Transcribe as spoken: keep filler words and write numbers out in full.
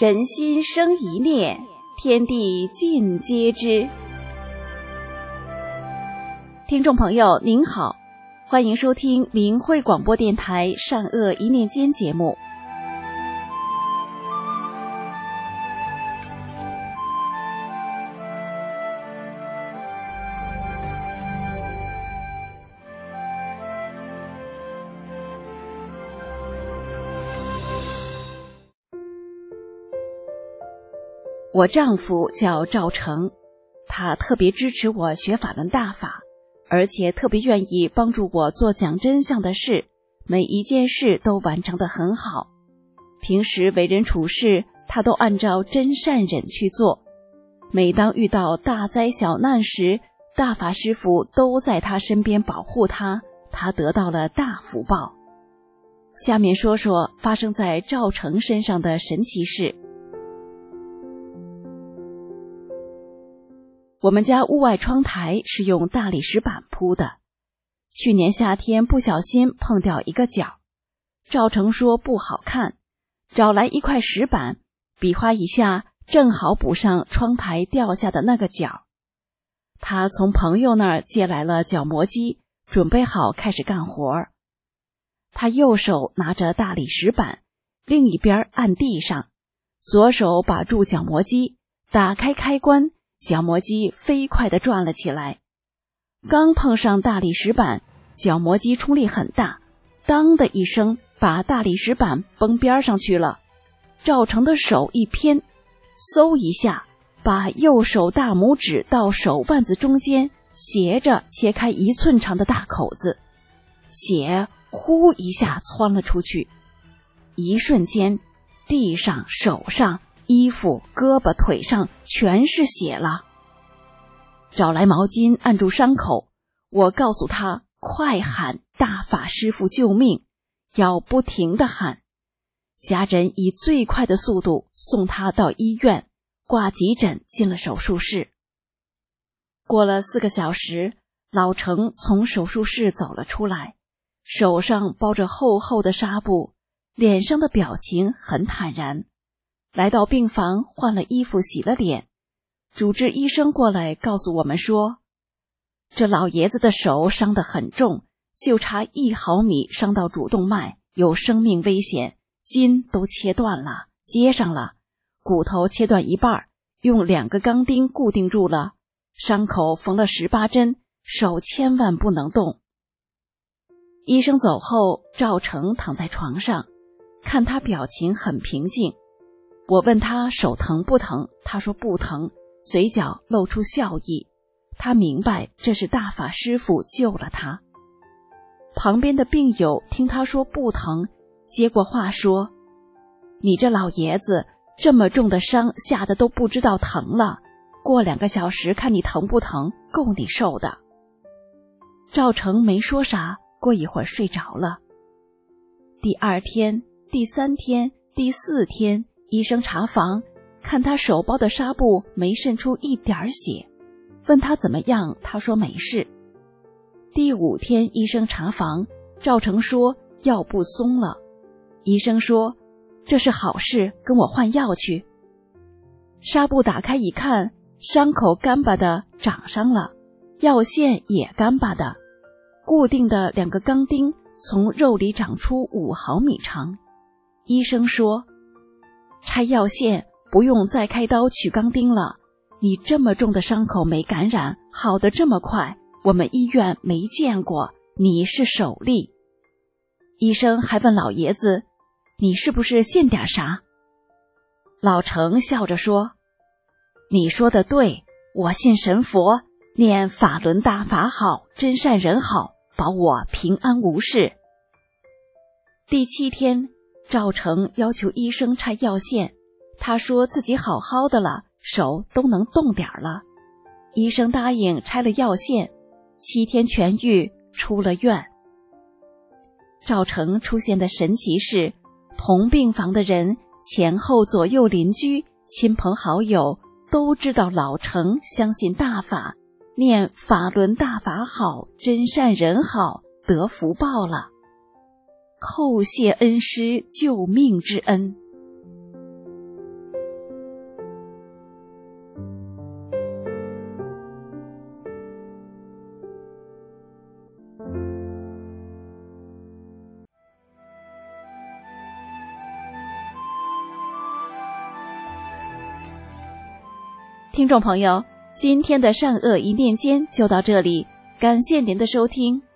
人心生一念，天地尽皆知。听众朋友您好，欢迎收听明慧广播电台善恶一念间节目。我丈夫叫赵成，他特别支持我学法轮大法，而且特别愿意帮助我做讲真相的事，每一件事都完成得很好。平时为人处事，他都按照真善忍去做。每当遇到大灾小难时，大法师父都在他身边保护他，他得到了大福报。下面说说发生在赵成身上的神奇事。我们家屋外窗台是用大理石板铺的，去年夏天不小心碰掉一个角，赵成说不好看，找来一块石板，比划一下，正好补上窗台掉下的那个角。他从朋友那儿借来了角磨机，准备好开始干活。他右手拿着大理石板，另一边按地上，左手把住角磨机，打开开关，角磨机飞快地转了起来。刚碰上大理石板，角磨机冲力很大，当的一声把大理石板崩边上去了。赵成的手一偏，嗖一下把右手大拇指到手腕子中间斜着切开一寸长的大口子，血呼一下窜了出去。一瞬间，地上、手上、衣服、胳膊、腿上全是血了。找来毛巾按住伤口，我告诉他快喊大法师父救命，要不停地喊。家人以最快的速度送他到医院，挂急诊进了手术室。过了四个小时，老程从手术室走了出来，手上包着厚厚的纱布，脸上的表情很坦然。来到病房换了衣服洗了脸，主治医生过来告诉我们说，这老爷子的手伤得很重，就差一毫米伤到主动脉，有生命危险，筋都切断了，接上了，骨头切断一半，用两个钢钉固定住了，伤口缝了十八针，手千万不能动。医生走后，赵成躺在床上，看他表情很平静。我问他手疼不疼，他说不疼，嘴角露出笑意。他明白这是大法师父救了他。旁边的病友听他说不疼，接过话说，你这老爷子这么重的伤，吓得都不知道疼了，过两个小时看你疼不疼，够你受的。赵成没说啥，过一会儿睡着了。第二天、第三天、第四天，医生查房，看他手包的纱布没渗出一点血，问他怎么样，他说没事。第五天医生查房，赵成说药布松了，医生说这是好事，跟我换药去。纱布打开一看，伤口干巴的长上了，药线也干巴的，固定的两个钢钉从肉里长出五毫米长。医生说，拆药线不用再开刀取钢钉了，你这么重的伤口没感染，好得这么快，我们医院没见过，你是首例。医生还问老爷子，你是不是信点啥？老程笑着说，你说的对，我信神佛，念法轮大法好，真善人好，保我平安无事。第七天，赵成要求医生拆药线，他说自己好好的了，手都能动点了。医生答应拆了药线，七天痊愈，出了院。赵成出现的神奇是，同病房的人、前后左右邻居、亲朋好友都知道老程相信大法，念法轮大法好，真善人好，得福报了。叩谢恩师救命之恩。 听众朋友，今天的善恶一念间就到这里，感谢您的收听。